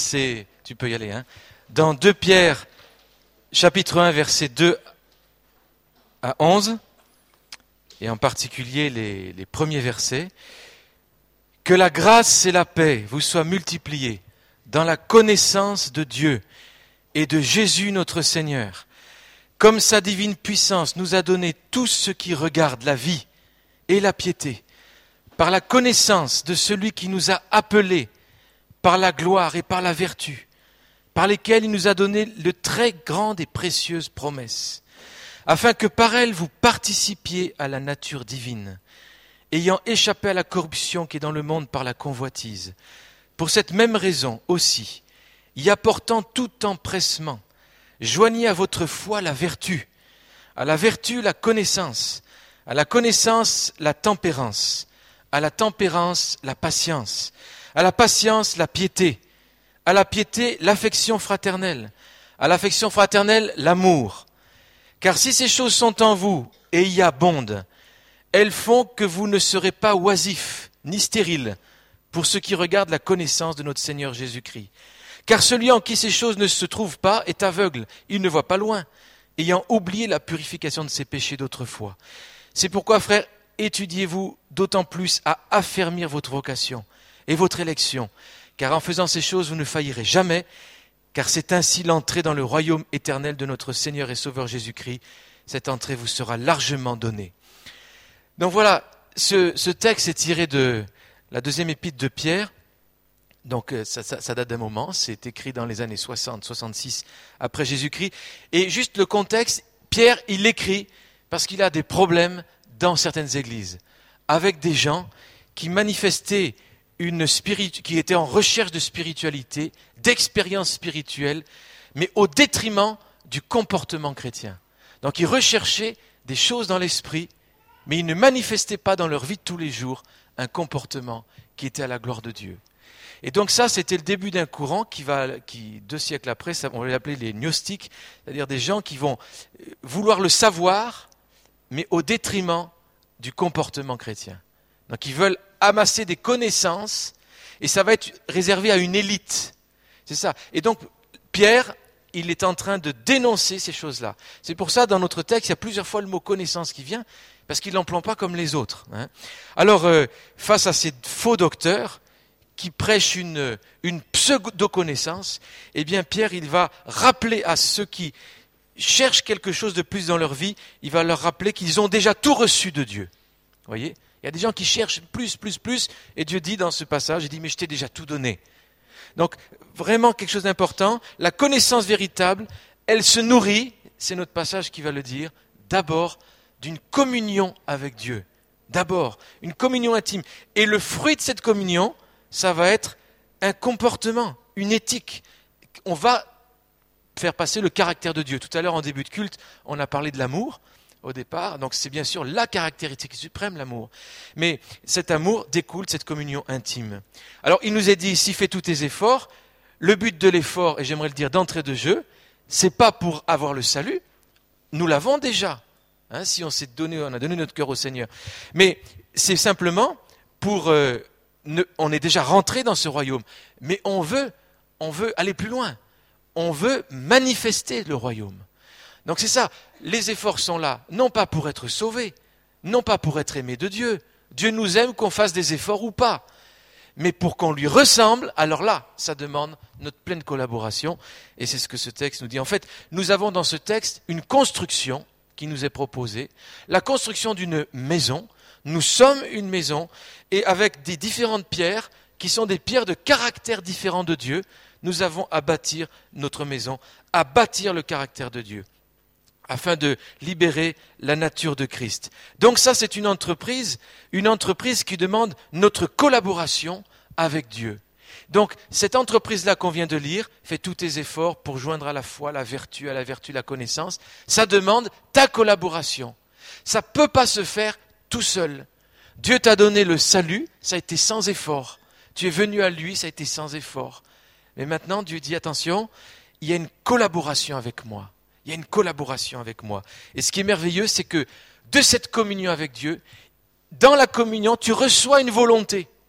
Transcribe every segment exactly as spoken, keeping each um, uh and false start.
c'est, tu peux y aller, hein, dans deux Pierre, chapitre un, versets deux à onze, et en particulier les, les premiers versets. Que la grâce et la paix vous soient multipliées dans la connaissance de Dieu et de Jésus notre Seigneur, comme sa divine puissance nous a donné tout ce qui regarde la vie et la piété, par la connaissance de celui qui nous a appelés par la gloire et par la vertu, par lesquelles il nous a donné de très grandes et précieuses promesses, afin que par elles vous participiez à la nature divine, ayant échappé à la corruption qui est dans le monde par la convoitise. Pour cette même raison aussi, y apportant tout empressement, joignez à votre foi la vertu, à la vertu la connaissance, à la connaissance la tempérance, à la tempérance la patience, à la patience la piété, à la piété l'affection fraternelle, à l'affection fraternelle l'amour. Car si ces choses sont en vous et y abondent, elles font que vous ne serez pas oisifs ni stériles pour ce qui regarde la connaissance de notre Seigneur Jésus-Christ. Car celui en qui ces choses ne se trouvent pas est aveugle, il ne voit pas loin, ayant oublié la purification de ses péchés d'autrefois. C'est pourquoi, frères, étudiez-vous d'autant plus à affermir votre vocation et votre élection, car en faisant ces choses, vous ne faillirez jamais, car c'est ainsi l'entrée dans le royaume éternel de notre Seigneur et Sauveur Jésus-Christ. Cette entrée vous sera largement donnée. Donc voilà, ce, ce texte est tiré de la deuxième épître de Pierre. Donc ça, ça, ça date d'un moment, c'est écrit dans les années soixante, soixante-six après Jésus-Christ. Et juste le contexte, Pierre, il écrit parce qu'il a des problèmes dans certaines églises, avec des gens qui manifestaient une spiritu- qui étaient en recherche de spiritualité, d'expérience spirituelle, mais au détriment du comportement chrétien. Donc ils recherchaient des choses dans l'esprit, mais ils ne manifestaient pas dans leur vie de tous les jours un comportement qui était à la gloire de Dieu. Et donc ça, c'était le début d'un courant qui va, qui deux siècles après, ça, on va l'appeler les gnostiques, c'est-à-dire des gens qui vont vouloir le savoir, mais au détriment du comportement chrétien. Donc ils veulent amasser des connaissances, et ça va être réservé à une élite. C'est ça. Et donc Pierre, il est en train de dénoncer ces choses-là. C'est pour ça, dans notre texte, il y a plusieurs fois le mot connaissance qui vient, parce qu'il ne l'emploie pas comme les autres. Hein. Alors, euh, face à ces faux docteurs qui prêchent une, une pseudo-connaissance, eh bien Pierre, il va rappeler à ceux qui cherchent quelque chose de plus dans leur vie, il va leur rappeler qu'ils ont déjà tout reçu de Dieu. Vous voyez ? Il y a des gens qui cherchent plus, plus, plus, et Dieu dit dans ce passage, il dit, mais je t'ai déjà tout donné. Donc, vraiment quelque chose d'important, la connaissance véritable, elle se nourrit, c'est notre passage qui va le dire, d'abord d'une communion avec Dieu. D'abord, une communion intime. Et le fruit de cette communion, ça va être un comportement, une éthique. On va faire passer le caractère de Dieu. Tout à l'heure, en début de culte, on a parlé de l'amour au départ. Donc c'est bien sûr la caractéristique suprême, l'amour. Mais cet amour découle de cette communion intime. Alors il nous est dit ici, fais tous tes efforts. Le but de l'effort, et j'aimerais le dire d'entrée de jeu, c'est pas pour avoir le salut. Nous l'avons déjà. Hein, si on s'est donné, on a donné notre cœur au Seigneur. Mais c'est simplement pour, euh, ne, on est déjà rentré dans ce royaume. Mais on veut, on veut aller plus loin. On veut manifester le royaume. Donc c'est ça, les efforts sont là, non pas pour être sauvés, non pas pour être aimés de Dieu. Dieu nous aime qu'on fasse des efforts ou pas. Mais pour qu'on lui ressemble, alors là, ça demande notre pleine collaboration. Et c'est ce que ce texte nous dit. En fait, nous avons dans ce texte une construction qui nous est proposée, la construction d'une maison. Nous sommes une maison, et avec des différentes pierres, qui sont des pierres de caractère différent de Dieu, nous avons à bâtir notre maison, à bâtir le caractère de Dieu, afin de libérer la nature de Christ. Donc ça, c'est une entreprise, une entreprise qui demande notre collaboration avec Dieu. Donc, cette entreprise-là qu'on vient de lire, fais tous tes efforts pour joindre à la foi, la vertu, à la vertu, la connaissance, ça demande ta collaboration. Ça ne peut pas se faire tout seul. Dieu t'a donné le salut, ça a été sans effort. Tu es venu à lui, ça a été sans effort. Mais maintenant, Dieu dit, attention, il y a une collaboration avec moi. Il y a une collaboration avec moi. Et ce qui est merveilleux, c'est que de cette communion avec Dieu, dans la communion, tu reçois une volonté.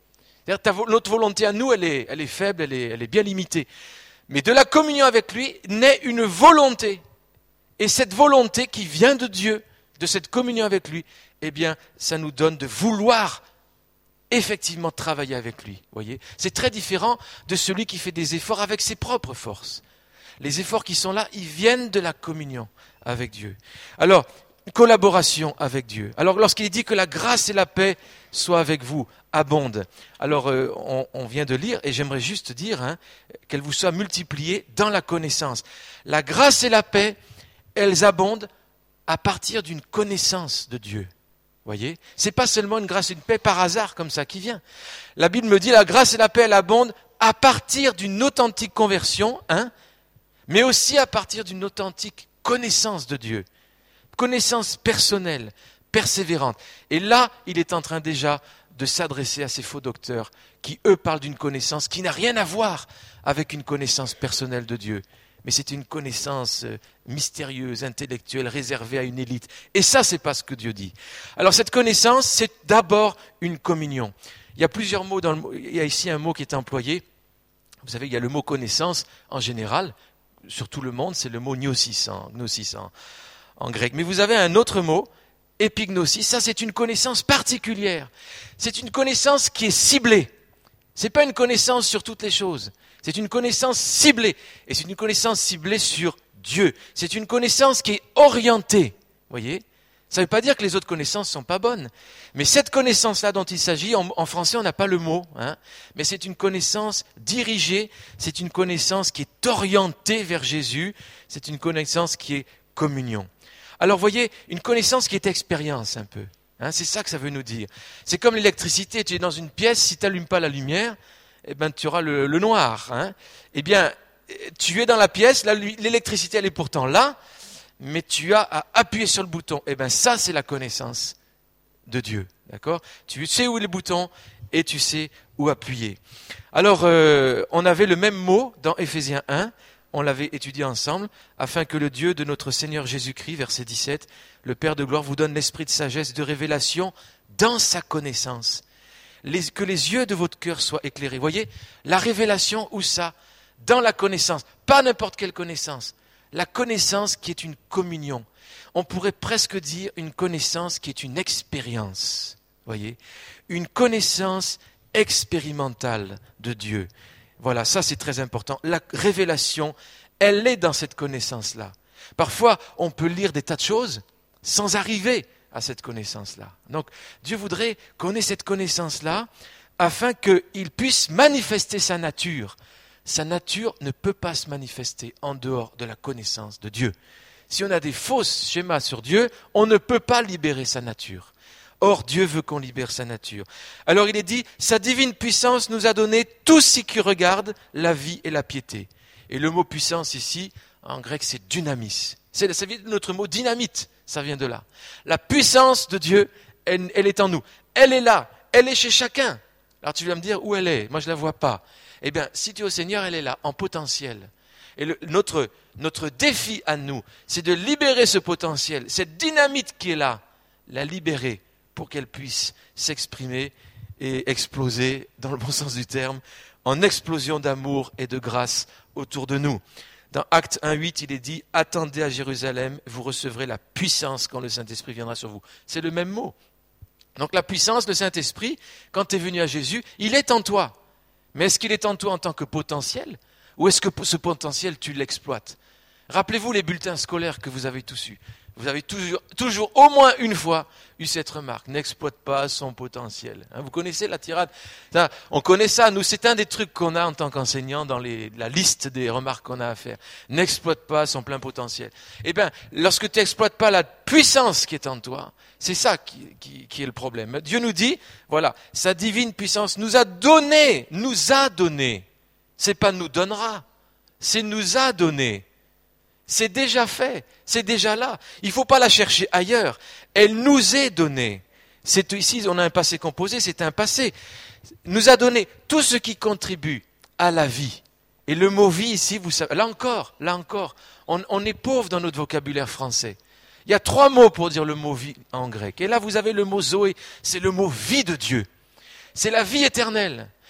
C'est-à-dire ta, notre volonté à nous, elle est, elle est faible, elle est, elle est bien limitée. Mais de la communion avec lui naît une volonté. Et cette volonté qui vient de Dieu, de cette communion avec lui, eh bien, ça nous donne de vouloir effectivement travailler avec lui. Voyez, c'est très différent de celui qui fait des efforts avec ses propres forces. Les efforts qui sont là, ils viennent de la communion avec Dieu. Alors, collaboration avec Dieu. Alors, lorsqu'il dit que la grâce et la paix soient avec vous, abondent. Alors, euh, on, on vient de lire, et j'aimerais juste dire hein, qu'elles vous soient multipliées dans la connaissance. La grâce et la paix, elles abondent à partir d'une connaissance de Dieu. Voyez, c'est pas seulement une grâce et une paix par hasard comme ça qui vient. La Bible me dit la grâce et la paix, elles abondent à partir d'une authentique conversion, hein, mais aussi à partir d'une authentique connaissance de Dieu. Connaissance personnelle, persévérante. Et là, il est en train déjà de s'adresser à ces faux docteurs qui, eux, parlent d'une connaissance qui n'a rien à voir avec une connaissance personnelle de Dieu. Mais c'est une connaissance mystérieuse, intellectuelle, réservée à une élite. Et ça, c'est pas ce que Dieu dit. Alors cette connaissance, c'est d'abord une communion. Il y a plusieurs mots dans le mot. Il y a ici un mot qui est employé. Vous savez, il y a le mot connaissance en général. Sur tout le monde, c'est le mot gnosis en, gnosis en, en grec. Mais vous avez un autre mot, épignosis. Ça, c'est une connaissance particulière. C'est une connaissance qui est ciblée. C'est pas une connaissance sur toutes les choses. C'est une connaissance ciblée. Et c'est une connaissance ciblée sur Dieu. C'est une connaissance qui est orientée. Voyez ? Ça ne veut pas dire que les autres connaissances ne sont pas bonnes. Mais cette connaissance-là dont il s'agit, en, en français, on n'a pas le mot. Hein, mais c'est une connaissance dirigée. C'est une connaissance qui est orientée vers Jésus. C'est une connaissance qui est communion. Alors, voyez, une connaissance qui est expérience un peu. Hein, c'est ça que ça veut nous dire. C'est comme l'électricité. Tu es dans une pièce, si tu n'allumes pas la lumière, eh ben, tu auras le, le noir. Hein. Eh bien, tu es dans la pièce, la, l'électricité, elle est pourtant là, mais tu as à appuyer sur le bouton. Eh bien, ça, c'est la connaissance de Dieu. D'accord ? Tu sais où est le bouton et tu sais où appuyer. Alors, euh, on avait le même mot dans Éphésiens un, on l'avait étudié ensemble, afin que le Dieu de notre Seigneur Jésus-Christ, verset dix-sept, le Père de gloire, vous donne l'esprit de sagesse, de révélation dans sa connaissance. Les, que les yeux de votre cœur soient éclairés. Voyez, la révélation, où ça ? Dans la connaissance. Pas n'importe quelle connaissance. La connaissance qui est une communion. On pourrait presque dire une connaissance qui est une expérience. Voyez ? Une connaissance expérimentale de Dieu. Voilà, ça c'est très important. La révélation, elle est dans cette connaissance-là. Parfois, on peut lire des tas de choses sans arriver à cette connaissance-là. Donc, Dieu voudrait qu'on ait cette connaissance-là afin qu'il puisse manifester sa nature. Sa nature ne peut pas se manifester en dehors de la connaissance de Dieu. Si on a des faux schémas sur Dieu, on ne peut pas libérer sa nature. Or, Dieu veut qu'on libère sa nature. Alors, il est dit, sa divine puissance nous a donné tout ce qui regarde la vie et la piété. Et le mot puissance ici, en grec, c'est dynamis. C'est, ça vient de notre mot dynamite. Ça vient de là. La puissance de Dieu, elle, elle est en nous. Elle est là. Elle est chez chacun. Alors tu vas me dire où elle est. Moi, je ne la vois pas. Eh bien, si tu es au Seigneur, elle est là, en potentiel. Et le, notre, notre défi à nous, c'est de libérer ce potentiel, cette dynamite qui est là, la libérer pour qu'elle puisse s'exprimer et exploser, dans le bon sens du terme, en explosion d'amour et de grâce autour de nous. Dans Actes un huit, il est dit « Attendez à Jérusalem, vous recevrez la puissance quand le Saint-Esprit viendra sur vous. » C'est le même mot. Donc la puissance, le Saint-Esprit, quand tu es venu à Jésus, il est en toi. Mais est-ce qu'il est en toi en tant que potentiel ? Ou est-ce que ce potentiel, tu l'exploites ? Rappelez-vous les bulletins scolaires que vous avez tous eus. Vous avez toujours, toujours au moins une fois eu cette remarque. N'exploite pas son potentiel. Hein, vous connaissez la tirade ? Ça, on connaît ça. Nous, c'est un des trucs qu'on a en tant qu'enseignant dans les, la liste des remarques qu'on a à faire. N'exploite pas son plein potentiel. Eh bien, lorsque tu n'exploites pas la puissance qui est en toi, c'est ça qui, qui, qui est le problème. Dieu nous dit, voilà, sa divine puissance nous a donné, nous a donné. C'est pas nous donnera, c'est nous a donné. C'est déjà fait, c'est déjà là. Il ne faut pas la chercher ailleurs. Elle nous est donnée. C'est, ici, on a un passé composé, c'est un passé. Nous a donné tout ce qui contribue à la vie. Et le mot vie ici, vous savez, là encore, là encore, on, on est pauvre dans notre vocabulaire français. Il y a trois mots pour dire le mot vie en grec. Et là, vous avez le mot Zoé, c'est le mot vie de Dieu. C'est la vie éternelle.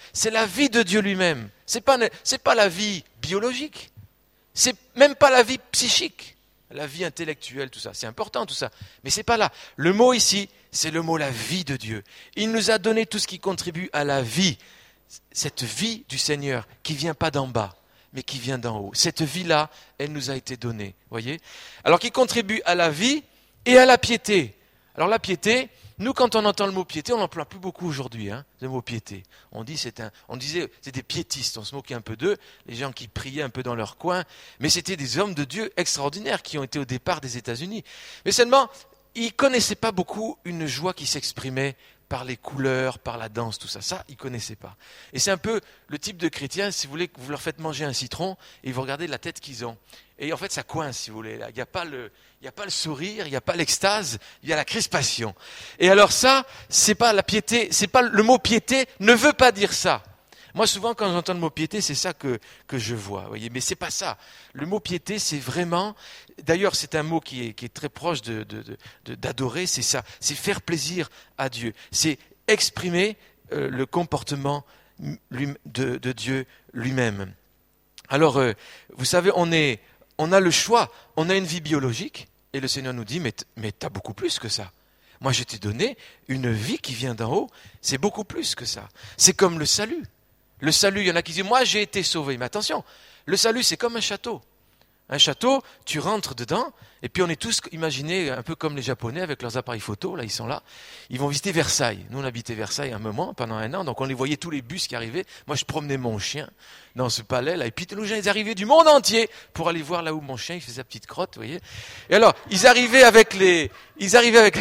c'est la vie de Dieu lui-même. C'est pas, c'est pas la vie biologique. C'est même pas la vie psychique. La vie intellectuelle, tout ça. C'est important tout ça. Mais c'est pas là. Le mot ici, c'est le mot la vie de Dieu. Il nous a donné tout ce qui contribue à la vie. Cette vie du Seigneur qui vient pas d'en bas, mais qui vient d'en haut. Cette vie-là, elle nous a été donnée. Voyez ? Alors qui contribue à la vie et à la piété. Alors la piété, nous quand on entend le mot piété, on n'emploie plus beaucoup aujourd'hui, hein, le mot piété. On dit c'est un, on disait c'est des piétistes, on se moquait un peu d'eux, les gens qui priaient un peu dans leur coin, mais c'était des hommes de Dieu extraordinaires qui ont été au départ des États-Unis. Mais seulement, ils connaissaient pas beaucoup une joie qui s'exprimait par les couleurs, par la danse, tout ça. Ça, ils ne connaissaient pas. Et c'est un peu le type de chrétien, si vous voulez, que vous leur faites manger un citron et vous regardez la tête qu'ils ont. Et en fait, ça coince, si vous voulez. Il n'y a pas le, il n'y a pas le sourire, il n'y a pas l'extase, il y a la crispation. Et alors ça, c'est pas la piété, c'est pas le mot piété ne veut pas dire ça. Moi, souvent, quand j'entends le mot piété, c'est ça que, que je vois. Vous voyez, mais c'est pas ça. Le mot piété, c'est vraiment. D'ailleurs, c'est un mot qui est, qui est très proche de, de, de, d'adorer. C'est ça. C'est faire plaisir à Dieu. C'est exprimer euh, le comportement lui, de, de Dieu lui-même. Alors, euh, vous savez, on est, on a le choix. On a une vie biologique, et le Seigneur nous dit, mais, mais t'as beaucoup plus que ça. Moi, je t'ai donné une vie qui vient d'en haut. C'est beaucoup plus que ça. C'est comme le salut. Le salut, il y en a qui disent, moi j'ai été sauvé. Mais attention, le salut c'est comme un château. Un château, tu rentres dedans, et puis on est tous imaginés un peu comme les Japonais avec leurs appareils photo, là ils sont là. Ils vont visiter Versailles. Nous on habitait Versailles un moment, pendant un an, donc on les voyait tous les bus qui arrivaient. Moi je promenais mon chien dans ce palais là, et puis les gens ils arrivaient du monde entier pour aller voir là où mon chien il faisait sa petite crotte, vous voyez. Et alors, ils arrivaient avec les, ils arrivaient avec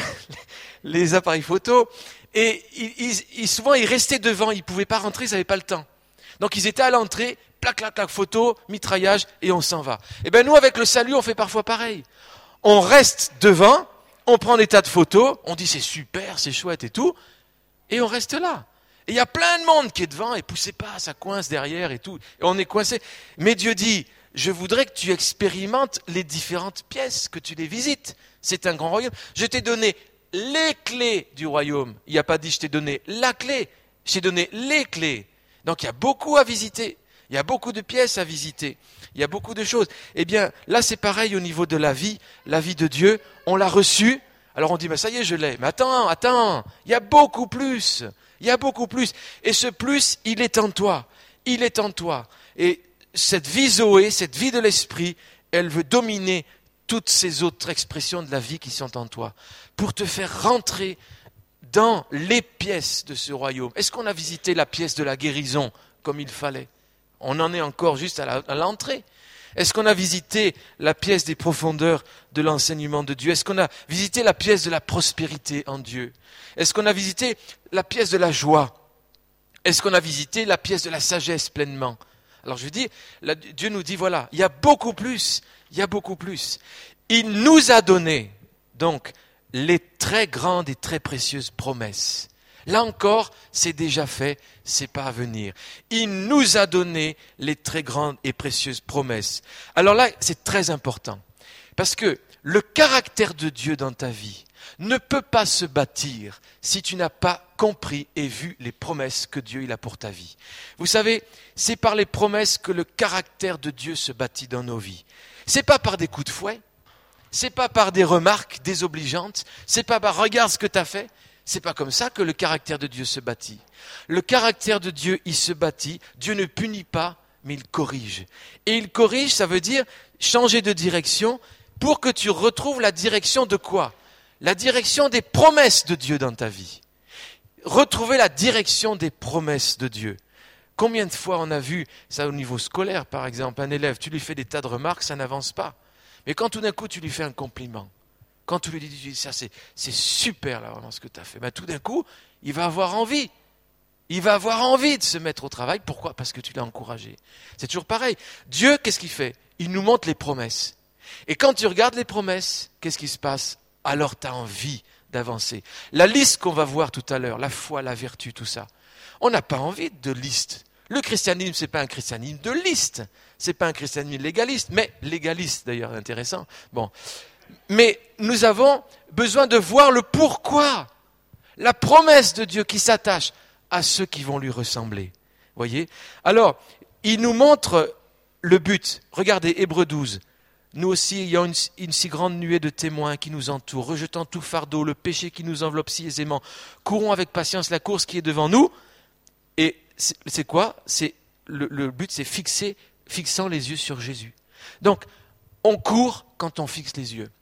les appareils photo, et ils, ils, ils, souvent ils restaient devant, ils ne pouvaient pas rentrer, ils n'avaient pas le temps. Donc ils étaient à l'entrée, plac, clac, clac, photo, mitraillage, et on s'en va. Et bien nous, avec le salut, on fait parfois pareil. On reste devant, on prend des tas de photos, on dit c'est super, c'est chouette et tout, et on reste là. Et il y a plein de monde qui est devant, et poussez pas, ça coince derrière et tout, et on est coincé. Mais Dieu dit, je voudrais que tu expérimentes les différentes pièces, que tu les visites. C'est un grand royaume. Je t'ai donné les clés du royaume. Il n'y a pas dit je t'ai donné la clé, je t'ai donné les clés. Donc il y a beaucoup à visiter, il y a beaucoup de pièces à visiter, il y a beaucoup de choses. Eh bien là c'est pareil au niveau de la vie, la vie de Dieu, on l'a reçue, alors on dit mais ça y est je l'ai, mais attends, attends, il y a beaucoup plus, il y a beaucoup plus. Et ce plus, il est en toi, il est en toi. Et cette vie Zoé, cette vie de l'esprit, elle veut dominer toutes ces autres expressions de la vie qui sont en toi, pour te faire rentrer dans les pièces de ce royaume. Est-ce qu'on a visité la pièce de la guérison comme il fallait ? On en est encore juste à, la, à l'entrée. Est-ce qu'on a visité la pièce des profondeurs de l'enseignement de Dieu ? Est-ce qu'on a visité la pièce de la prospérité en Dieu ? Est-ce qu'on a visité la pièce de la joie ? Est-ce qu'on a visité la pièce de la sagesse pleinement ? Alors je dis, là, Dieu nous dit, voilà, il y a beaucoup plus, il y a beaucoup plus. Il nous a donné, donc, les très grandes et très précieuses promesses. Là encore, c'est déjà fait, c'est pas à venir. Il nous a donné les très grandes et précieuses promesses. Alors là, c'est très important. Parce que le caractère de Dieu dans ta vie ne peut pas se bâtir si tu n'as pas compris et vu les promesses que Dieu il a pour ta vie. Vous savez, c'est par les promesses que le caractère de Dieu se bâtit dans nos vies. C'est pas par des coups de fouet. C'est pas par des remarques désobligeantes, c'est pas par regarde ce que tu as fait, c'est pas comme ça que le caractère de Dieu se bâtit. Le caractère de Dieu, il se bâtit, Dieu ne punit pas, mais il corrige. Et il corrige, ça veut dire changer de direction pour que tu retrouves la direction de quoi ? La direction des promesses de Dieu dans ta vie. Retrouver la direction des promesses de Dieu. Combien de fois on a vu ça au niveau scolaire, par exemple, un élève, tu lui fais des tas de remarques, ça n'avance pas. Mais quand tout d'un coup, tu lui fais un compliment, quand tu lui dis, ça c'est, c'est super là vraiment ce que tu as fait, ben, tout d'un coup, il va avoir envie. Il va avoir envie de se mettre au travail. Pourquoi ? Parce que tu l'as encouragé. C'est toujours pareil. Dieu, qu'est-ce qu'il fait ? Il nous montre les promesses. Et quand tu regardes les promesses, qu'est-ce qui se passe ? Alors tu as envie d'avancer. La liste qu'on va voir tout à l'heure, la foi, la vertu, tout ça, on n'a pas envie de liste. Le christianisme, c'est pas un christianisme de liste. C'est pas un christianisme légaliste, mais légaliste d'ailleurs, intéressant. Bon. Mais nous avons besoin de voir le pourquoi. La promesse de Dieu qui s'attache à ceux qui vont lui ressembler. Voyez ? Alors, il nous montre le but. Regardez, Hébreux douze. Nous aussi, ayant une, une si grande nuée de témoins qui nous entourent, rejetant tout fardeau, le péché qui nous enveloppe si aisément, courons avec patience la course qui est devant nous. Et c'est, c'est quoi ? C'est, le, le but, c'est fixer, fixant les yeux sur Jésus. Donc, on court quand on fixe les yeux.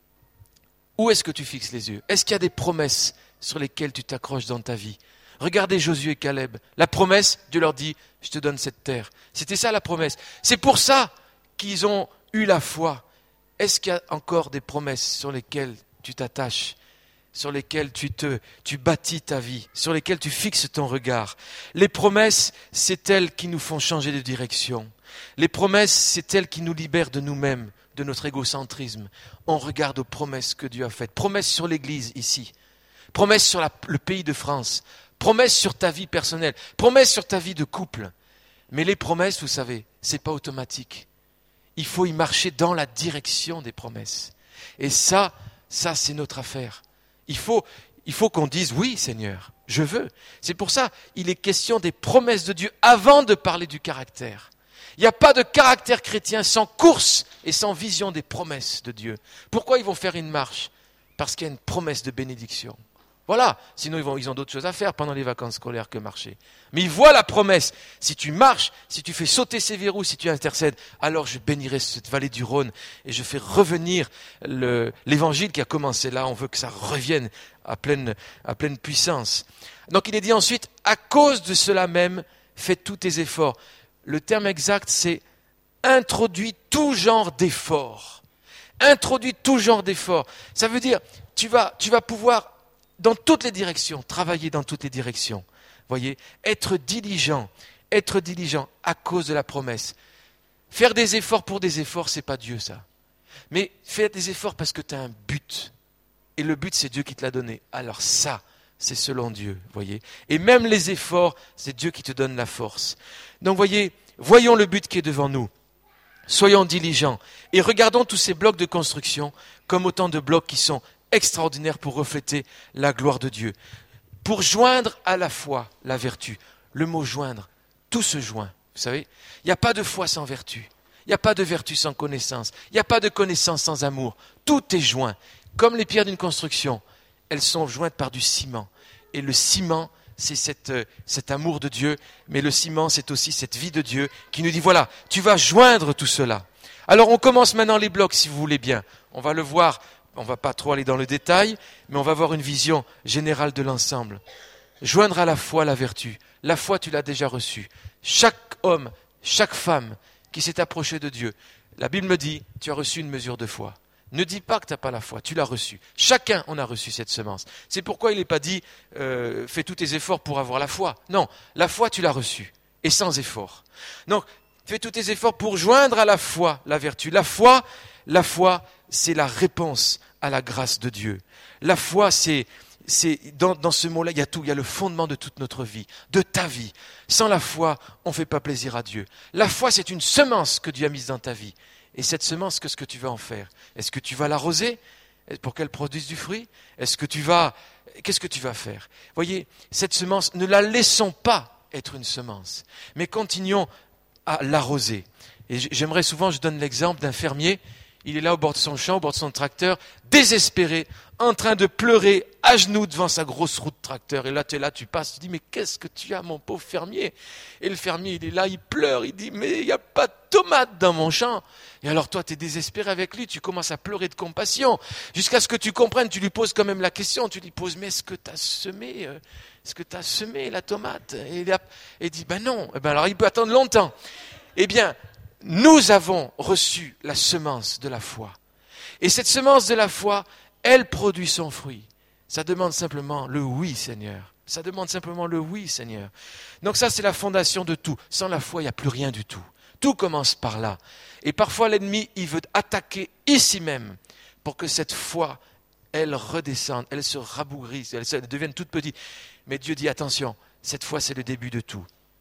Où est-ce que tu fixes les yeux ? Est-ce qu'il y a des promesses sur lesquelles tu t'accroches dans ta vie ? Regardez Josué et Caleb. La promesse, Dieu leur dit, je te donne cette terre. C'était ça la promesse. C'est pour ça qu'ils ont eu la foi. Est-ce qu'il y a encore des promesses sur lesquelles tu t'attaches, sur lesquelles tu te, tu bâtis ta vie, sur lesquelles tu fixes ton regard ? Les promesses, c'est elles qui nous font changer de direction. Les promesses, c'est elles qui nous libèrent de nous-mêmes, de notre égocentrisme. On regarde aux promesses que Dieu a faites. Promesses sur l'Église ici. Promesses sur la, le pays de France. Promesses sur ta vie personnelle. Promesses sur ta vie de couple. Mais les promesses, vous savez, c'est pas automatique. Il faut y marcher dans la direction des promesses. Et ça, ça c'est notre affaire. Il faut, il faut qu'on dise oui Seigneur, je veux. C'est pour ça il est question des promesses de Dieu avant de parler du caractère. Il n'y a pas de caractère chrétien sans course et sans vision des promesses de Dieu. Pourquoi ils vont faire une marche ? Parce qu'il y a une promesse de bénédiction. Voilà, sinon ils, vont, ils ont d'autres choses à faire pendant les vacances scolaires que marcher. Mais ils voient la promesse. Si tu marches, si tu fais sauter ces verrous, si tu intercèdes, alors je bénirai cette vallée du Rhône et je fais revenir le, l'évangile qui a commencé là. On veut que ça revienne à pleine, à pleine puissance. Donc il est dit ensuite, à cause de cela même, fais tous tes efforts. Le terme exact, c'est introduis tout genre d'efforts. Introduis tout genre d'efforts. Ça veut dire, tu vas, tu vas pouvoir dans toutes les directions, travailler dans toutes les directions. Voyez, être diligent, être diligent à cause de la promesse. Faire des efforts pour des efforts, c'est pas Dieu ça. Mais faire des efforts parce que tu as un but. Et le but, c'est Dieu qui te l'a donné. Alors ça, c'est selon Dieu, voyez. Et même les efforts, c'est Dieu qui te donne la force. Donc voyez, voyons le but qui est devant nous. Soyons diligents et regardons tous ces blocs de construction comme autant de blocs qui sont extraordinaire pour refléter la gloire de Dieu. Pour joindre à la foi la vertu. Le mot joindre, tout se joint. Vous savez, il n'y a pas de foi sans vertu. Il n'y a pas de vertu sans connaissance. Il n'y a pas de connaissance sans amour. Tout est joint. Comme les pierres d'une construction, elles sont jointes par du ciment. Et le ciment, c'est cette, cet amour de Dieu. Mais le ciment, c'est aussi cette vie de Dieu qui nous dit, voilà, tu vas joindre tout cela. Alors on commence maintenant les blocs, si vous voulez bien. On va le voir. On ne va pas trop aller dans le détail, mais on va avoir une vision générale de l'ensemble. Joindre à la foi la vertu. La foi, tu l'as déjà reçue. Chaque homme, chaque femme qui s'est approché de Dieu, la Bible me dit, tu as reçu une mesure de foi. Ne dis pas que tu n'as pas la foi, tu l'as reçue. Chacun, on a reçu cette semence. C'est pourquoi il n'est pas dit, euh, fais tous tes efforts pour avoir la foi. Non, la foi, tu l'as reçue, et sans effort. Donc, fais tous tes efforts pour joindre à la foi la vertu. La foi, la foi, c'est la réponse à la grâce de Dieu. La foi, c'est, c'est dans, dans ce mot-là, il y a tout, il y a le fondement de toute notre vie, de ta vie. Sans la foi, on ne fait pas plaisir à Dieu. La foi, c'est une semence que Dieu a mise dans ta vie. Et cette semence, qu'est-ce que tu vas en faire ? Est-ce que tu vas l'arroser pour qu'elle produise du fruit ? Est-ce que tu vas, qu'est-ce que tu vas faire ? Voyez, cette semence, ne la laissons pas être une semence, mais continuons à l'arroser. Et j'aimerais souvent, je donne l'exemple d'un fermier. Il est là au bord de son champ, au bord de son tracteur, désespéré, en train de pleurer, à genoux devant sa grosse roue de tracteur. Et là, tu es là, tu passes, tu dis, mais qu'est-ce que tu as, mon pauvre fermier ? Et le fermier, il est là, il pleure, il dit, mais il n'y a pas de tomates dans mon champ. Et alors toi, tu es désespéré avec lui, tu commences à pleurer de compassion, jusqu'à ce que tu comprennes, tu lui poses quand même la question, tu lui poses, mais est-ce que tu as semé, euh, est-ce que tu as semé la tomate ? Et il, a, et il dit, ben non. Et ben alors, il peut attendre longtemps. Eh bien, nous avons reçu la semence de la foi. Et cette semence de la foi, elle produit son fruit. Ça demande simplement le oui, Seigneur. Ça demande simplement le oui, Seigneur. Donc ça, c'est la fondation de tout. Sans la foi, il n'y a plus rien du tout. Tout commence par là. Et parfois, l'ennemi, il veut attaquer ici même pour que cette foi, elle redescende, elle se rabougrisse, elle, se, elle devienne toute petite. Mais Dieu dit, attention, cette foi, c'est le début de tout.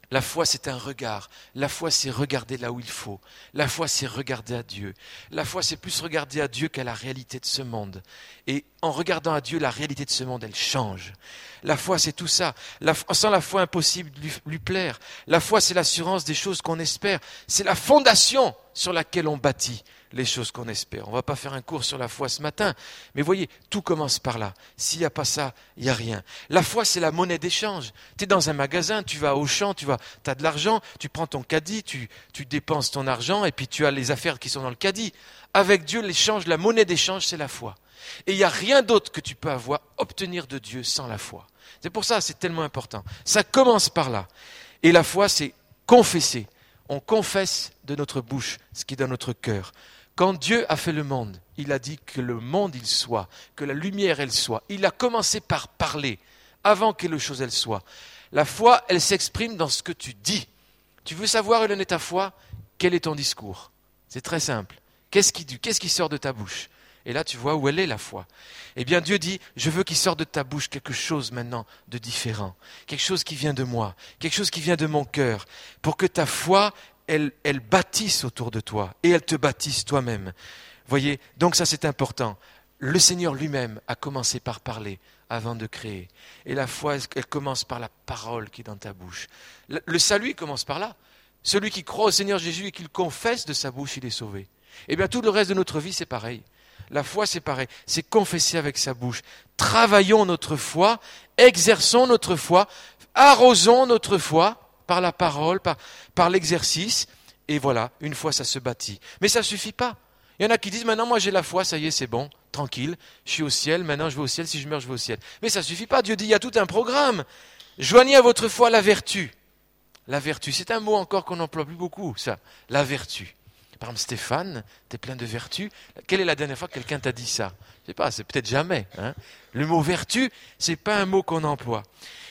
La foi, c'est un regard. La foi, c'est regarder là où il faut. La foi, c'est regarder à Dieu. La foi, c'est plus regarder à Dieu qu'à la réalité de ce monde. Et en regardant à Dieu, la réalité de ce monde, elle change. La foi, c'est tout ça. La, sans la foi, impossible de lui, lui plaire. La foi, c'est l'assurance des choses qu'on espère. C'est la fondation sur laquelle on bâtit les choses qu'on espère. On ne va pas faire un cours sur la foi ce matin, mais voyez, tout commence par là. S'il n'y a pas ça, il n'y a rien. La foi, c'est la monnaie d'échange. Tu es dans un magasin, tu vas au champ, tu vas, as de l'argent, tu prends ton caddie, tu, tu dépenses ton argent, et puis tu as les affaires qui sont dans le caddie. Avec Dieu, l'échange, la monnaie d'échange, c'est la foi. Et il n'y a rien d'autre que tu peux avoir, obtenir de Dieu sans la foi. C'est pour ça que c'est tellement important. Ça commence par là. Et la foi, c'est confesser. On confesse de notre bouche ce qui est dans notre cœur. Quand Dieu a fait le monde, il a dit que le monde il soit, que la lumière elle soit. Il a commencé par parler, avant que quelque chose elle soit. La foi, elle s'exprime dans ce que tu dis. Tu veux savoir où en est ta foi? Quel est ton discours? C'est très simple. Qu'est-ce qui, qu'est-ce qui sort de ta bouche? Et là, tu vois où elle est la foi. Eh bien, Dieu dit, je veux qu'il sorte de ta bouche quelque chose maintenant de différent. Quelque chose qui vient de moi, quelque chose qui vient de mon cœur, pour que ta foi, elle, elle bâtisse autour de toi et elle te bâtisse toi-même. Voyez, donc ça c'est important. Le Seigneur lui-même a commencé par parler avant de créer. Et la foi, elle commence par la parole qui est dans ta bouche. Le, le salut commence par là. Celui qui croit au Seigneur Jésus et qui le confesse de sa bouche, il est sauvé. Eh bien, tout le reste de notre vie, c'est pareil. La foi, c'est pareil. C'est confesser avec sa bouche. Travaillons notre foi, exerçons notre foi, arrosons notre foi par la parole, par, par l'exercice. Et voilà, une fois, ça se bâtit. Mais ça ne suffit pas. Il y en a qui disent, maintenant, moi, j'ai la foi, ça y est, c'est bon, tranquille. Je suis au ciel, maintenant, je vais au ciel. Si je meurs, je vais au ciel. Mais ça ne suffit pas. Dieu dit, il y a tout un programme. Joignez à votre foi la vertu. La vertu, c'est un mot encore qu'on n'emploie plus beaucoup, ça. La vertu. Par exemple, Stéphane, tu es plein de vertus. Quelle est la dernière fois que quelqu'un t'a dit ça? Je ne sais pas, c'est peut-être jamais. Hein. Le mot vertu, ce n'est pas un mot qu'on emploie.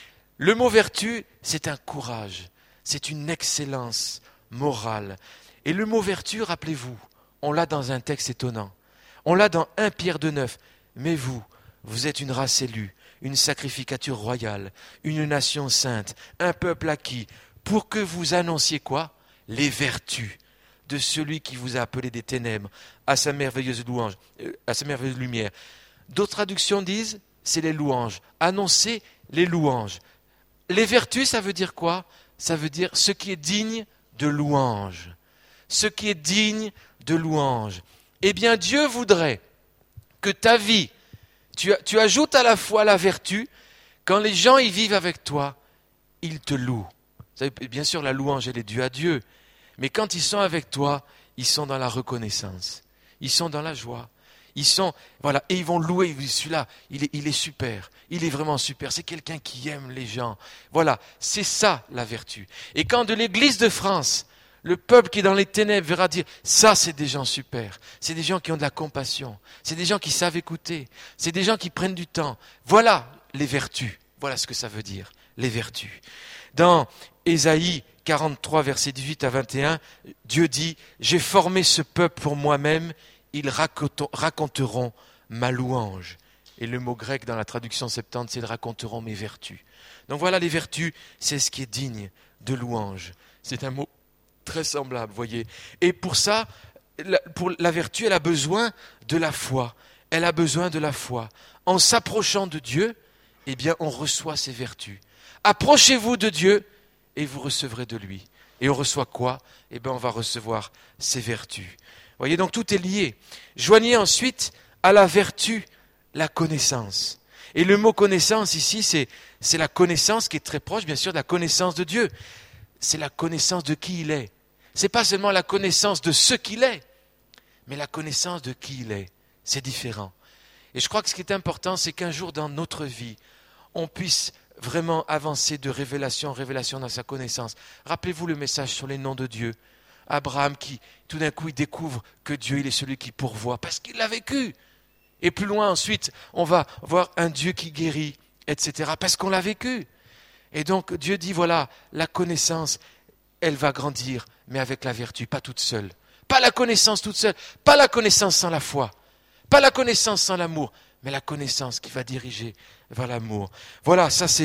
Le mot vertu, c'est un courage. C'est une excellence morale. Et le mot vertu, rappelez-vous, on l'a dans un texte étonnant. On l'a dans un Pierre deux neuf. Mais vous, vous êtes une race élue, une sacrificature royale, une nation sainte, un peuple acquis, pour que vous annonciez quoi? Les vertus de celui qui vous a appelé des ténèbres à sa merveilleuse louange, euh, à sa merveilleuse lumière. D'autres traductions disent, c'est les louanges. Annoncer les louanges. Les vertus, ça veut dire quoi? Ça veut dire ce qui est digne de louange. Ce qui est digne de louange. Eh bien, Dieu voudrait que ta vie, tu, tu ajoutes à la fois la vertu, quand les gens y vivent avec toi, ils te louent. Vous savez, bien sûr, la louange, elle est due à Dieu. Mais quand ils sont avec toi, ils sont dans la reconnaissance. Ils sont dans la joie. Ils sont, voilà, et ils vont louer. Celui-là, il est, il est super. Il est vraiment super. C'est quelqu'un qui aime les gens. Voilà, c'est ça la vertu. Et quand de l'Église de France, le peuple qui est dans les ténèbres verra dire, ça c'est des gens super. C'est des gens qui ont de la compassion. C'est des gens qui savent écouter. C'est des gens qui prennent du temps. Voilà les vertus. Voilà ce que ça veut dire, les vertus. Dans Ésaïe quarante-trois, versets dix-huit à vingt et un, Dieu dit, j'ai formé ce peuple pour moi-même, ils raconteront ma louange. Et le mot grec dans la traduction septante, c'est ils raconteront mes vertus. Donc voilà, les vertus, c'est ce qui est digne de louange. C'est un mot très semblable, voyez. Et pour ça, la, pour la vertu, elle a besoin de la foi. Elle a besoin de la foi. En s'approchant de Dieu, eh bien, on reçoit ses vertus. Approchez-vous de Dieu et vous recevrez de lui. Et on reçoit quoi? Eh bien, on va recevoir ses vertus. Vous voyez, donc tout est lié. Joignez ensuite à la vertu la connaissance. Et le mot connaissance ici, c'est, c'est la connaissance qui est très proche, bien sûr, de la connaissance de Dieu. C'est la connaissance de qui il est. Ce n'est pas seulement la connaissance de ce qu'il est, mais la connaissance de qui il est. C'est différent. Et je crois que ce qui est important, c'est qu'un jour dans notre vie, on puisse vraiment avancer de révélation en révélation dans sa connaissance. Rappelez-vous le message sur les noms de Dieu. Abraham qui, tout d'un coup, il découvre que Dieu, il est celui qui pourvoit, parce qu'il l'a vécu. Et plus loin, ensuite, on va voir un Dieu qui guérit, et cetera, parce qu'on l'a vécu. Et donc, Dieu dit, voilà, la connaissance, elle va grandir, mais avec la vertu, pas toute seule. Pas la connaissance toute seule, pas la connaissance sans la foi, pas la connaissance sans l'amour, mais la connaissance qui va diriger vers l'amour. Voilà, ça c'est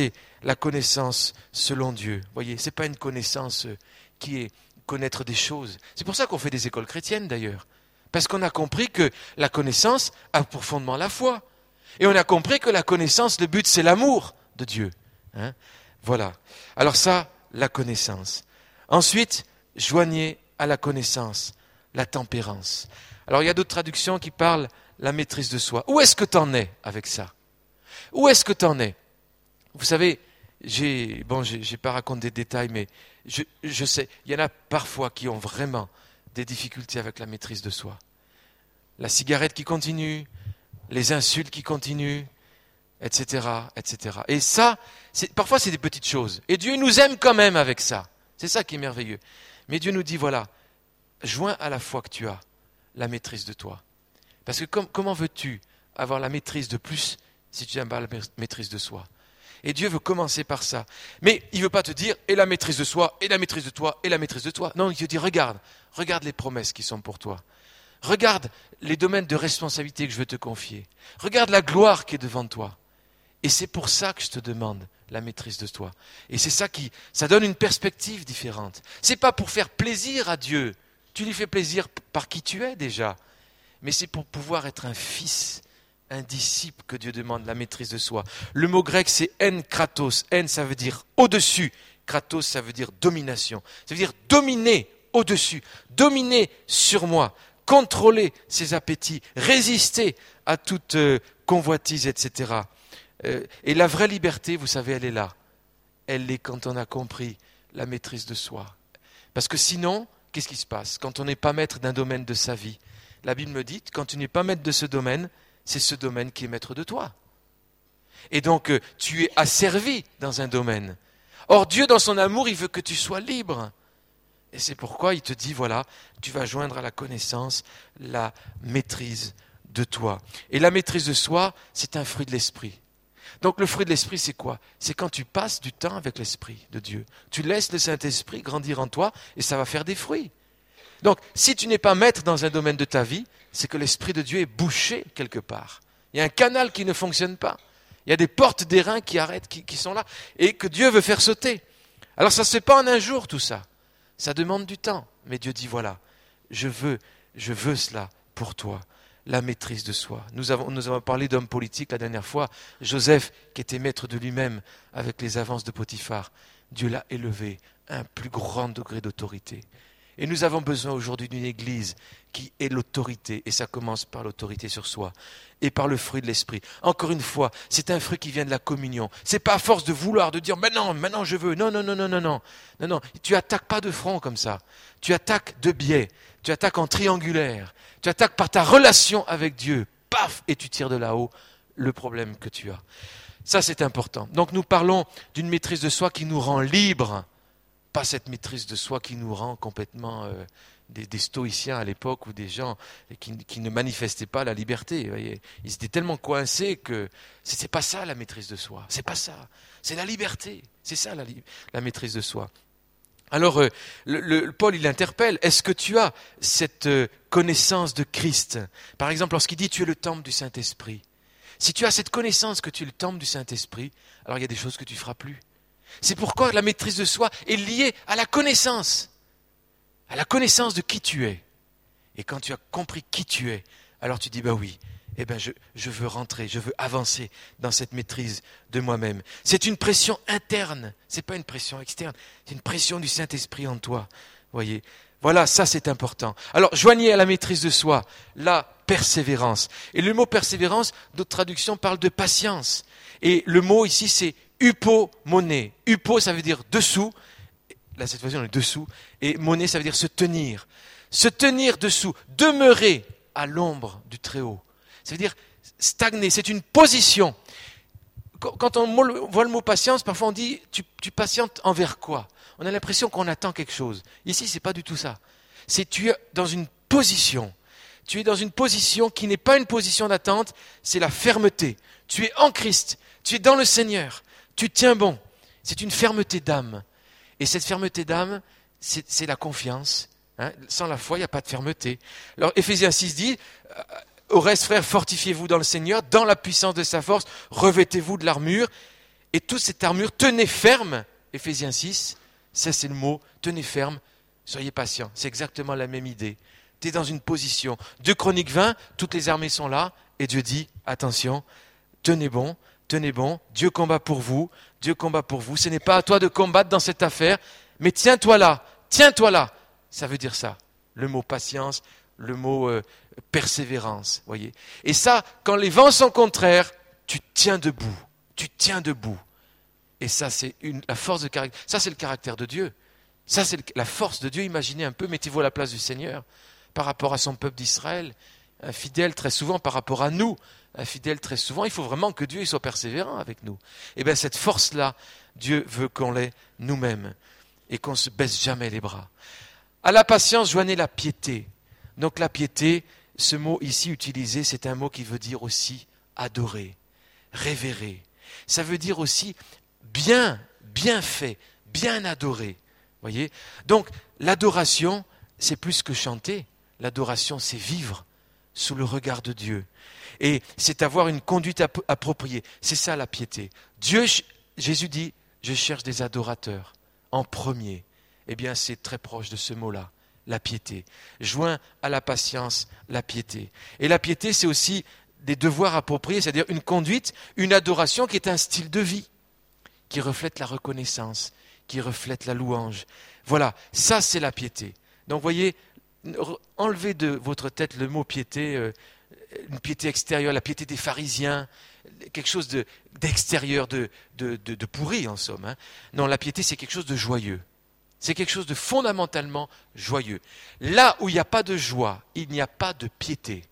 la connaissance selon Dieu. Vous voyez, ce n'est pas une connaissance qui est connaître des choses. C'est pour ça qu'on fait des écoles chrétiennes d'ailleurs. Parce qu'on a compris que la connaissance a pour fondement la foi. Et on a compris que la connaissance, le but, c'est l'amour de Dieu. Hein? Voilà. Alors ça, la connaissance. Ensuite, joignez à la connaissance la tempérance. Alors il y a d'autres traductions qui parlent la maîtrise de soi. Où est-ce que tu en es avec ça? Où est-ce que tu en es? Vous savez, j'ai, bon, j'ai, j'ai pas raconté des détails, mais je, je sais, il y en a parfois qui ont vraiment des difficultés avec la maîtrise de soi. La cigarette qui continue, les insultes qui continuent, et cetera, et cetera. Et ça, c'est, parfois c'est des petites choses. Et Dieu nous aime quand même avec ça. C'est ça qui est merveilleux. Mais Dieu nous dit, voilà, joins à la foi que tu as la maîtrise de toi. Parce que com- comment veux-tu avoir la maîtrise de plus si tu n'as pas la maîtrise de soi? Et Dieu veut commencer par ça. Mais il ne veut pas te dire, et la maîtrise de soi, et la maîtrise de toi, et la maîtrise de toi. Non, il te dit, regarde, regarde les promesses qui sont pour toi. Regarde les domaines de responsabilité que je veux te confier. Regarde la gloire qui est devant toi. Et c'est pour ça que je te demande la maîtrise de toi. Et c'est ça qui, ça donne une perspective différente. C'est pas pour faire plaisir à Dieu. Tu lui fais plaisir par qui tu es déjà. Mais c'est pour pouvoir être un fils, un disciple que Dieu demande la maîtrise de soi. Le mot grec c'est en kratos. En ça veut dire au-dessus. Kratos ça veut dire domination. Ça veut dire dominer au-dessus. Dominer sur moi. Contrôler ses appétits. Résister à toute euh, convoitise, et cetera. Euh, et la vraie liberté, vous savez, elle est là. Elle est quand on a compris la maîtrise de soi. Parce que sinon, qu'est-ce qui se passe? Quand on n'est pas maître d'un domaine de sa vie, la Bible me dit, quand tu n'es pas maître de ce domaine, c'est ce domaine qui est maître de toi. Et donc, euh, tu es asservi dans un domaine. Or, Dieu, dans son amour, il veut que tu sois libre. Et c'est pourquoi il te dit, voilà, tu vas joindre à la connaissance la maîtrise de toi. Et la maîtrise de soi, c'est un fruit de l'esprit. Donc le fruit de l'esprit, c'est quoi? C'est quand tu passes du temps avec l'esprit de Dieu. Tu laisses le Saint-Esprit grandir en toi et ça va faire des fruits. Donc si tu n'es pas maître dans un domaine de ta vie, c'est que l'Esprit de Dieu est bouché quelque part. Il y a un canal qui ne fonctionne pas. Il y a des portes d'airain qui arrêtent, qui, qui sont là et que Dieu veut faire sauter. Alors ça ne se fait pas en un jour tout ça. Ça demande du temps. Mais Dieu dit voilà, je veux, je veux cela pour toi. La maîtrise de soi. Nous avons, nous avons parlé d'hommes politiques la dernière fois. Joseph, qui était maître de lui-même avec les avances de Potiphar, Dieu l'a élevé à un plus grand degré d'autorité. Et nous avons besoin aujourd'hui d'une église qui ait l'autorité, et ça commence par l'autorité sur soi, et par le fruit de l'esprit. Encore une fois, c'est un fruit qui vient de la communion. C'est pas à force de vouloir, de dire, maintenant, maintenant je veux. Non, non, non, non, non, non. Non, non. Tu attaques pas de front comme ça. Tu attaques de biais. Tu attaques en triangulaire. Tu attaques par ta relation avec Dieu. Paf! Et tu tires de là-haut le problème que tu as. Ça, c'est important. Donc, nous parlons d'une maîtrise de soi qui nous rend libres. Pas cette maîtrise de soi qui nous rend complètement euh, des, des stoïciens à l'époque ou des gens qui, qui ne manifestaient pas la liberté. Vous voyez. Ils étaient tellement coincés que c'est, c'est pas ça la maîtrise de soi. C'est pas ça. C'est la liberté. C'est ça la, la maîtrise de soi. Alors, euh, le, le, Paul, il interpelle, est-ce que tu as cette euh, connaissance de Christ? Par exemple, lorsqu'il dit, tu es le temple du Saint-Esprit. Si tu as cette connaissance que tu es le temple du Saint-Esprit, alors il y a des choses que tu ne feras plus. C'est pourquoi la maîtrise de soi est liée à la connaissance, à la connaissance de qui tu es. Et quand tu as compris qui tu es, alors tu dis, ben oui, eh ben je, je veux rentrer, je veux avancer dans cette maîtrise de moi-même. C'est une pression interne, ce n'est pas une pression externe, c'est une pression du Saint-Esprit en toi. Voyez, voilà, ça c'est important. Alors, joignez à la maîtrise de soi la persévérance. Et le mot persévérance, d'autres traductions parlent de patience. Et le mot ici, c'est upomone. Upo, ça veut dire dessous. Là, cette fois-ci, on est dessous. Et monnaie, ça veut dire se tenir. Se tenir dessous, demeurer à l'ombre du Très-Haut. Ça veut dire stagner, c'est une position. Quand on voit le mot patience, parfois on dit tu, tu patientes envers quoi? On a l'impression qu'on attend quelque chose. Ici, ce n'est pas du tout ça. C'est tu es dans une position. Tu es dans une position qui n'est pas une position d'attente, c'est la fermeté. Tu es en Christ, tu es dans le Seigneur, tu tiens bon. C'est une fermeté d'âme. Et cette fermeté d'âme, c'est, c'est la confiance. Hein? Sans la foi, il n'y a pas de fermeté. Alors, Éphésiens six dit... Euh, Au reste, frères, fortifiez-vous dans le Seigneur, dans la puissance de sa force, revêtez-vous de l'armure, Et toute cette armure, tenez ferme, Éphésiens six, ça c'est le mot, tenez ferme, soyez patients. C'est exactement la même idée. Tu es dans une position. deux Chroniques vingt, toutes les armées sont là, et Dieu dit, attention, tenez bon, tenez bon, Dieu combat pour vous, Dieu combat pour vous. Ce n'est pas à toi de combattre dans cette affaire, mais tiens-toi là, tiens-toi là. Ça veut dire ça, le mot patience, le mot euh, persévérance, voyez. Et ça, quand les vents sont contraires, tu tiens debout, tu tiens debout. Et ça, c'est une, la force de caractère. Ça, c'est le caractère de Dieu. Ça, c'est le, la force de Dieu. Imaginez un peu, mettez-vous à la place du Seigneur par rapport à son peuple d'Israël. Un fidèle, très souvent, par rapport à nous. Un fidèle, très souvent, il faut vraiment que Dieu il soit persévérant avec nous. Et bien, cette force-là, Dieu veut qu'on l'ait nous-mêmes et qu'on ne se baisse jamais les bras. À la patience, joignez la piété. Donc, la piété, ce mot ici utilisé, c'est un mot qui veut dire aussi adorer, révérer. Ça veut dire aussi bien, bien fait, bien adoré. Voyez ? Donc, l'adoration, c'est plus que chanter. L'adoration, c'est vivre sous le regard de Dieu. Et c'est avoir une conduite appropriée. C'est ça la piété. Dieu, Jésus dit, je cherche des adorateurs en premier. Eh bien, c'est très proche de ce mot-là, la piété. Joint à la patience, la piété. Et la piété, c'est aussi des devoirs appropriés, c'est-à-dire une conduite, une adoration qui est un style de vie, qui reflète la reconnaissance, qui reflète la louange. Voilà, ça c'est la piété. Donc voyez, enlevez de votre tête le mot piété, euh, une piété extérieure, la piété des pharisiens, quelque chose de, d'extérieur, de, de, de, de pourri en somme. Hein. Non, la piété c'est quelque chose de joyeux. C'est quelque chose de fondamentalement joyeux. Là où il n'y a pas de joie, il n'y a pas de piété.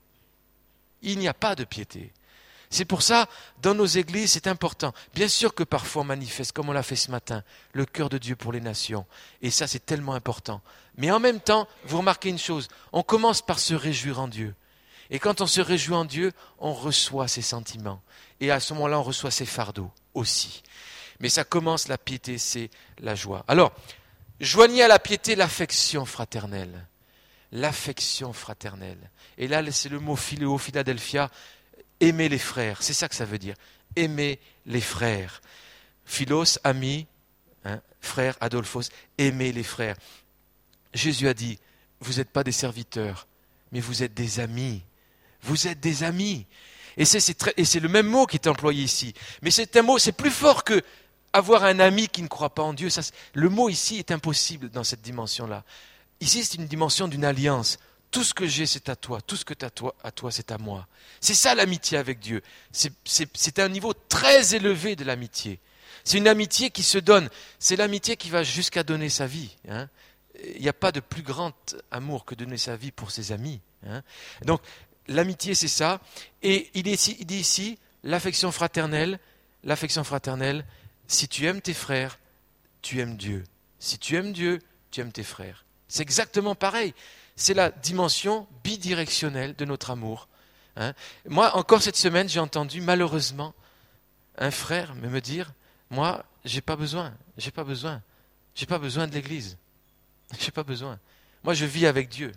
Il n'y a pas de piété. C'est pour ça, dans nos églises, c'est important. Bien sûr que parfois on manifeste, comme on l'a fait ce matin, le cœur de Dieu pour les nations. Et ça, c'est tellement important. Mais en même temps, vous remarquez une chose, on commence par se réjouir en Dieu. Et quand on se réjouit en Dieu, on reçoit ses sentiments. Et à ce moment-là, on reçoit ses fardeaux aussi. Mais ça commence, la piété, c'est la joie. Alors, joignez à la piété l'affection fraternelle. L'affection fraternelle. Et là, c'est le mot philéo, Philadelphia, aimer les frères. C'est ça que ça veut dire. Aimer les frères. Philos, ami, hein, frère, Adolphos, aimer les frères. Jésus a dit, vous n'êtes pas des serviteurs, mais vous êtes des amis. Vous êtes des amis. Et c'est, c'est, très, et c'est le même mot qui est employé ici. Mais c'est un mot, c'est plus fort que avoir un ami qui ne croit pas en Dieu. Ça, le mot ici est impossible dans cette dimension-là. Ici, c'est une dimension d'une alliance. Tout ce que j'ai, c'est à toi. Tout ce que tu as toi, à toi, c'est à moi. C'est ça l'amitié avec Dieu. C'est, c'est, c'est un niveau très élevé de l'amitié. C'est une amitié qui se donne. C'est l'amitié qui va jusqu'à donner sa vie. Hein. Il n'y a pas de plus grand amour que donner sa vie pour ses amis. Hein. Donc, l'amitié, c'est ça. Et il, est ici, il dit ici, l'affection fraternelle, l'affection fraternelle, si tu aimes tes frères, tu aimes Dieu. Si tu aimes Dieu, tu aimes tes frères. C'est exactement pareil. C'est la dimension bidirectionnelle de notre amour. Hein. Moi, encore cette semaine, j'ai entendu malheureusement un frère me dire, moi, j'ai pas besoin, j'ai pas besoin, j'ai pas besoin de l'église. J'ai pas besoin. Moi, je vis avec Dieu.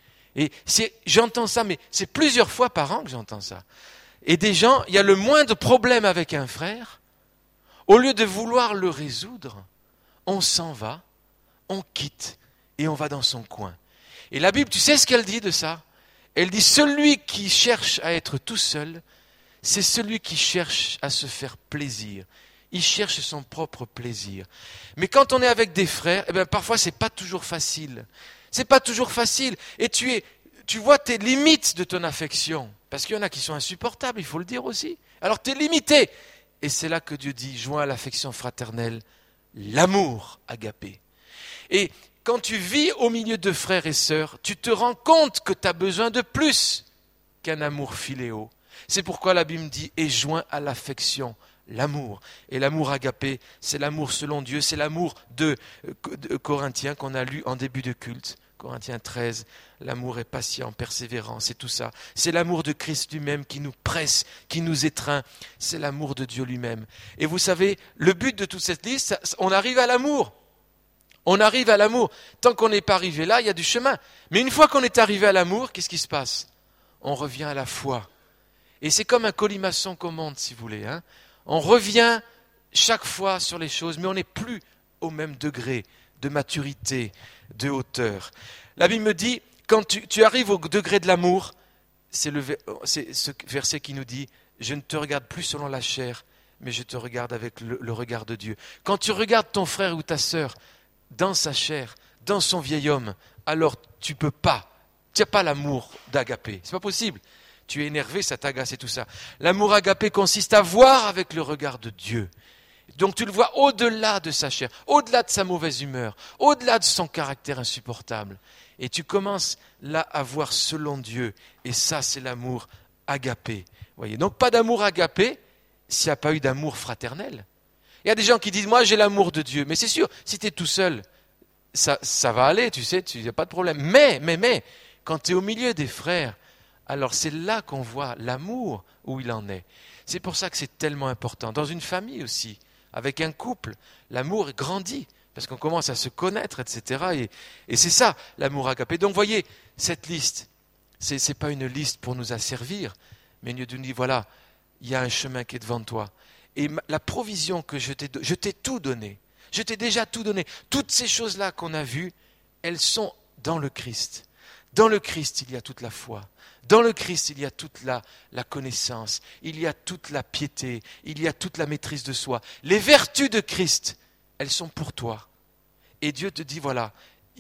Et c'est, j'entends ça, mais c'est plusieurs fois par an que j'entends ça. Et des gens, il y a le moindre problème avec un frère, au lieu de vouloir le résoudre, on s'en va, on quitte et on va dans son coin. Et la Bible, tu sais ce qu'elle dit de ça ? Elle dit, celui qui cherche à être tout seul, c'est celui qui cherche à se faire plaisir. Il cherche son propre plaisir. Mais quand on est avec des frères, eh bien, parfois c'est pas toujours facile. C'est pas toujours facile. Et tu es, tu vois tes limites de ton affection. Parce qu'il y en a qui sont insupportables, il faut le dire aussi. Alors tu es limité. Et c'est là que Dieu dit, joins à l'affection fraternelle, l'amour agapé. Et quand tu vis au milieu de frères et sœurs, tu te rends compte que tu as besoin de plus qu'un amour philéo. C'est pourquoi la Bible dit, et joins à l'affection, l'amour. Et l'amour agapé, c'est l'amour selon Dieu, c'est l'amour de, de Corinthiens qu'on a lu en début de culte. Corinthiens treize, l'amour est patient, persévérant, c'est tout ça. C'est l'amour de Christ lui-même qui nous presse, qui nous étreint. C'est l'amour de Dieu lui-même. Et vous savez, le but de toute cette liste, on arrive à l'amour. On arrive à l'amour. Tant qu'on n'est pas arrivé là, il y a du chemin. Mais une fois qu'on est arrivé à l'amour, qu'est-ce qui se passe ? On revient à la foi. Et c'est comme un colimaçon qu'on monte, si vous voulez. Hein. On revient chaque fois sur les choses, mais on n'est plus au même degré de maturité, de hauteur. La Bible me dit, quand tu, tu arrives au degré de l'amour, c'est, le, c'est ce verset qui nous dit, je ne te regarde plus selon la chair, mais je te regarde avec le, le regard de Dieu. Quand tu regardes ton frère ou ta sœur dans sa chair, dans son vieil homme, alors tu ne peux pas, tu n'as pas l'amour d'agapé, c'est pas possible. Tu es énervé, ça t'agace et tout ça. L'amour agapé consiste à voir avec le regard de Dieu. Donc tu le vois au-delà de sa chair, au-delà de sa mauvaise humeur, au-delà de son caractère insupportable. Et tu commences là à voir selon Dieu. Et ça, c'est l'amour agapé. Voyez. Donc pas d'amour agapé s'il n'y a pas eu d'amour fraternel. Il y a des gens qui disent, moi j'ai l'amour de Dieu. Mais c'est sûr, si tu es tout seul, ça, ça va aller, tu sais, il n'y a pas de problème. Mais, mais, mais, quand tu es au milieu des frères, alors c'est là qu'on voit l'amour où il en est. C'est pour ça que c'est tellement important. Dans une famille aussi, avec un couple, l'amour grandit, parce qu'on commence à se connaître, et cetera. Et, et c'est ça, l'amour agapé. Donc voyez, cette liste, ce n'est pas une liste pour nous asservir, mais Dieu nous dit, voilà, il y a un chemin qui est devant toi. Et la provision que je t'ai, je t'ai tout donné, je t'ai déjà tout donné. Toutes ces choses-là qu'on a vues, elles sont dans le Christ. Dans le Christ, il y a toute la foi. Dans le Christ, il y a toute la, la connaissance, il y a toute la piété, il y a toute la maîtrise de soi. Les vertus de Christ, elles sont pour toi. Et Dieu te dit, voilà,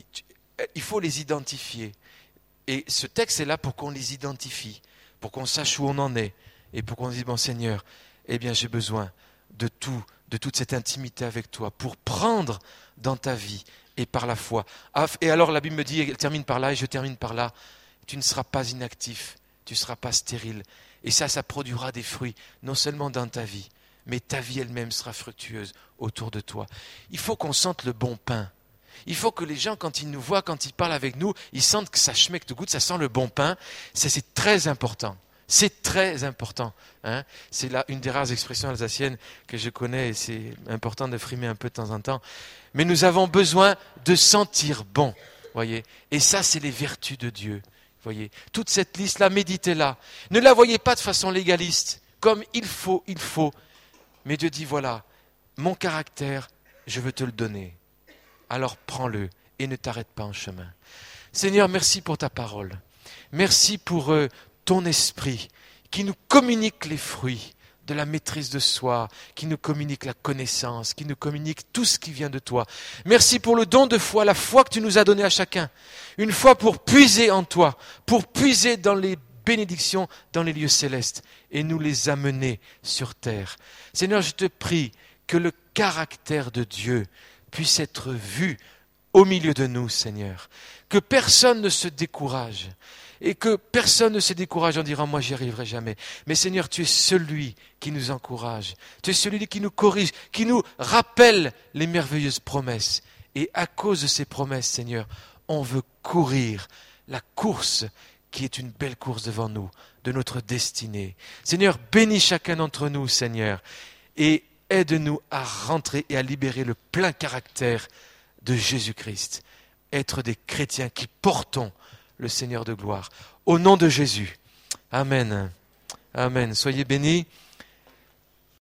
il faut les identifier. Et ce texte est là pour qu'on les identifie, pour qu'on sache où on en est, et pour qu'on dise, bon Seigneur, eh bien j'ai besoin de tout, de toute cette intimité avec toi, pour prendre dans ta vie, et par la foi. Et alors la Bible me dit, elle termine par là, et je termine par là, tu ne seras pas inactif, tu ne seras pas stérile. Et ça, ça produira des fruits, non seulement dans ta vie, mais ta vie elle-même sera fructueuse autour de toi. Il faut qu'on sente le bon pain. Il faut que les gens, quand ils nous voient, quand ils parlent avec nous, ils sentent que ça schmeckt de goût, ça sent le bon pain. Ça, c'est très important. C'est très important. Hein. C'est là une des rares expressions alsaciennes que je connais et c'est important de frimer un peu de temps en temps. Mais nous avons besoin de sentir bon. Voyez. Et ça, c'est les vertus de Dieu. Voyez, toute cette liste-là, méditez-la. Ne la voyez pas de façon légaliste, comme il faut, il faut. Mais Dieu dit, voilà, mon caractère, je veux te le donner. Alors prends-le et ne t'arrête pas en chemin. Seigneur, merci pour ta parole. Merci pour euh, ton esprit qui nous communique les fruits de la maîtrise de soi, qui nous communique la connaissance, qui nous communique tout ce qui vient de toi. Merci pour le don de foi, la foi que tu nous as donnée à chacun. Une foi pour puiser en toi, pour puiser dans les bénédictions, dans les lieux célestes, et nous les amener sur terre. Seigneur, je te prie que le caractère de Dieu puisse être vu au milieu de nous, Seigneur. Que personne ne se décourage. Et que personne ne se décourage en disant « moi j'y arriverai jamais ». Mais Seigneur, tu es celui qui nous encourage. Tu es celui qui nous corrige, qui nous rappelle les merveilleuses promesses. Et à cause de ces promesses, Seigneur, on veut courir la course qui est une belle course devant nous, de notre destinée. Seigneur, bénis chacun d'entre nous, Seigneur, et aide-nous à rentrer et à libérer le plein caractère de Jésus-Christ. Être des chrétiens qui portons le Seigneur de gloire. Au nom de Jésus. Amen. Amen. Soyez bénis.